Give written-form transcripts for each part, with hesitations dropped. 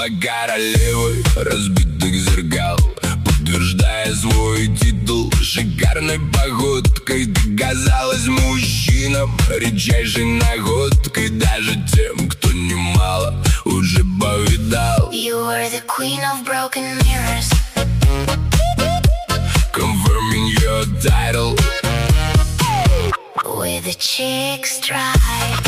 была королевой разбитых зеркал, подтверждая свой титул шикарной походкой. Ты казалась мужчинам редчайшей находкой, даже тем, кто немало уже повидал. You were the queen of broken mirrors, confirming your title with a chick stride.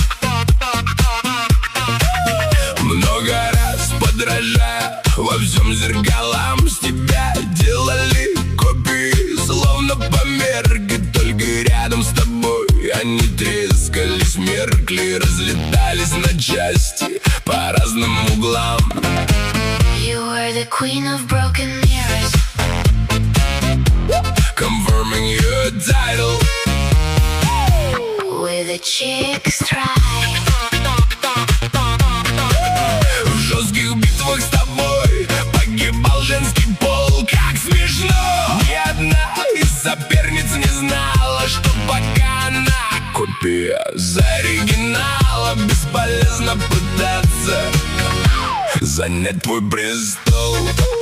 Много раз подражая во всем зеркалам, с тебя делали копии, словно по мерке. Только рядом с тобой они трескались, меркли, разлетались на части по разным углам. You were the queen of broken mirrors, confirming your title with a chick stride. В жестких битвах с тобой погибал женский пол. Как смешно! Ни одна из соперниц не знала, что пока она копия с оригинала, бесполезно пытаться занять твой престол.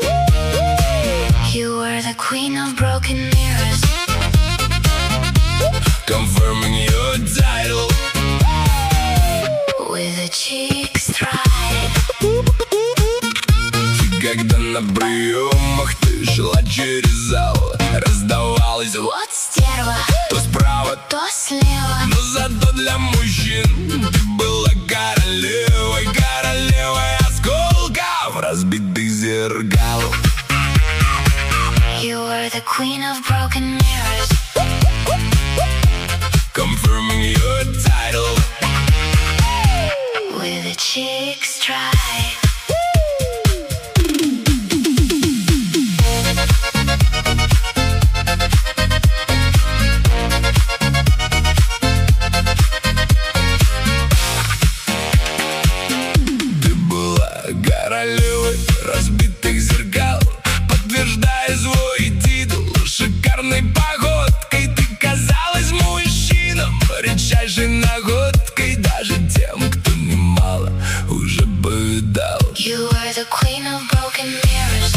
You were the queen of broken mirrors, confirming your title with a chick stride. Когда на приемах ты шла через зал, раздавалось Вот стерва, то справа, то слева. но зато для мужчин ты была королевой, королевой осколков разбитых зеркал. You were the queen of broken mirrors, confirming your title with a chick stride. Ты была королевой разбитых зеркал, подтверждая свой титул шикарной походкой. Ты казалась мужчинам редчайшей находкой, даже тем, кто немало уже повидал. You were the queen of broken mirrors,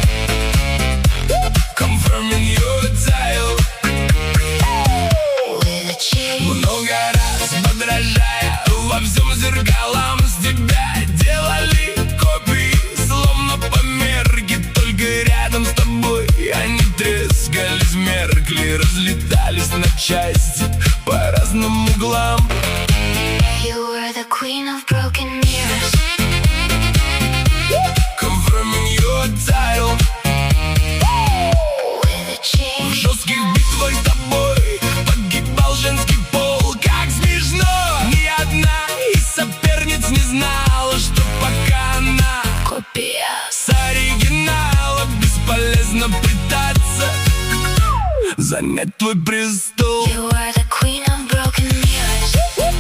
Confirming your title, with a chick. много раз подражая во всем зеркалам, с тебя делали копии, словно по мерке. Только рядом с тобой они трескались, меркли, разлетались на части по разным углам. You were the queen of broken mirrors, Confirming your title, with a в chick. жестких битвах с тобой погибал женский пол. Как смешно! Ни одна из соперниц не знала, что пока она Копия. с оригинала, бесполезно пытаться занять твой престол. You were the queen of broken mirrors,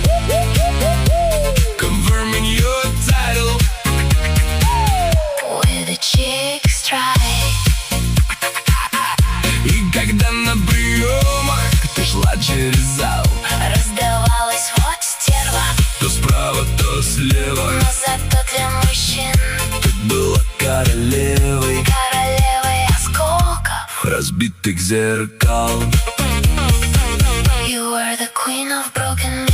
Confirming your title, with a chick stride. и когда на приемах ты шла через зал, Раздавалась вот стерва, то справа, то слева, но зато для мужчин ты была королевой королевой осколков. разбитых зеркал. You were the queen of broken